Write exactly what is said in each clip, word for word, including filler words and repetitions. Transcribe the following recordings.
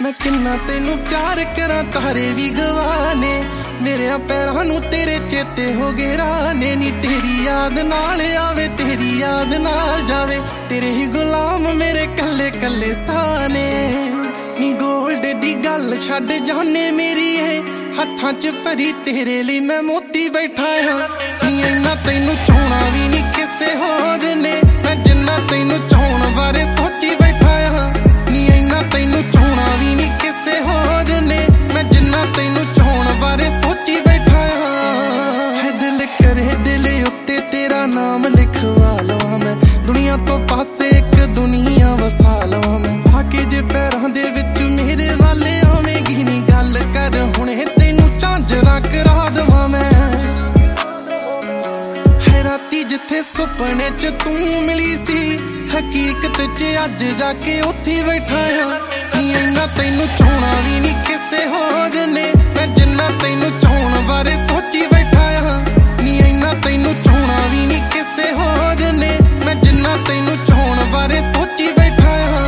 मैं किन्ना तेनू प्यार करा तारे भी गवाने मेरे पैरां नू तेरे चेते हो गए राने नी तेरी याद नाल आवे तेरी याद नाल जावे तेरे ही गुलाम मेरे कल्ले कल्ले साने नी गोल्ड दी गल छड्ड जाने मेरी है हत्थां च भरी तेरे लिए मैं मोती बैठा हां नी इन्ना तैनू चाहना भी नी किसे होर ने मैं जिन्ना तैनू चाहण बारे सोची बैठा हां नी इन्ना तैनू चाहना भी नी किसे होर ने मैं जिन्ना तैनू चाहण बारे सोची बैठा हां है दिल करे दिल उत्ते तेरा नाम लिखवा लवां मैं दुनिया तो पासे एक दुनिया वसा लवां मैं आके जे पैरां दे विच मेरे वाले आवेगी नी गल कर हुणे तैनू झांजरा करा दवां मैं है राती जिथे सुपने च तू मिली सी हकीकत च अज जाके उत्थे बैठा हां नी इन्ना तैनू चाहना भी नी किसे होर ने मैं जिन्ना तैनू चाहण बारे सोची बैठा हां नी इन्ना तैनू चाहना भी नी किसे होर ने मैं जिन्ना तैनू चाहण बारे सोची बैठा हां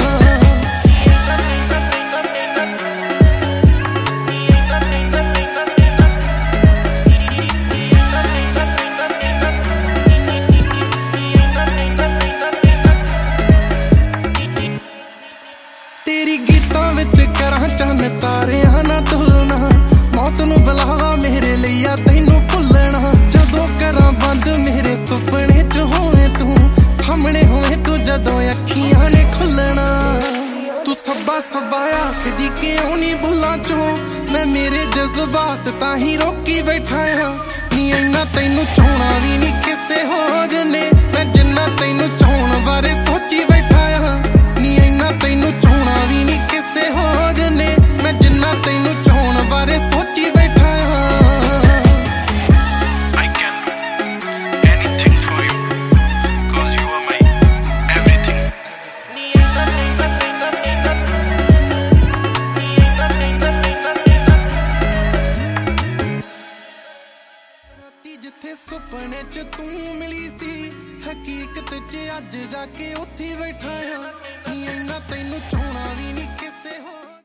तेरी गीतां विच करां चन्न तारियां ना तुलना मौत नू बुलावा मेरे लिया तैनू भुलना जदों करां बंद मेरे सुपने च होवे तू सामने होवे तू जदों अखियां ने खुलना तू सब्बा सब्बा आखदी क्यों नी भुलां चों मैं मेरे जज्बात ताहीं रोकी बैठा हां नी इन्ना तैनू चाहना भी नी किसे होर ने मैं जिन्ना तैनू चाहण बारे सोची बैठा हां नी इन्ना तैनू चाहना भी नी किसे होर ने मैं जिन्ना तैनू चाहण बारे सोची बैठा हां I can do anything for you cause you are my everything नी इन्ना इन्ना इन्ना इन्ना नी इन्ना इन्ना इन्ना इन्ना राती जिथे सुपने च तू मिली सी हकीकत च अज जाके उत्थे बैठा हां नी इन्ना तैनू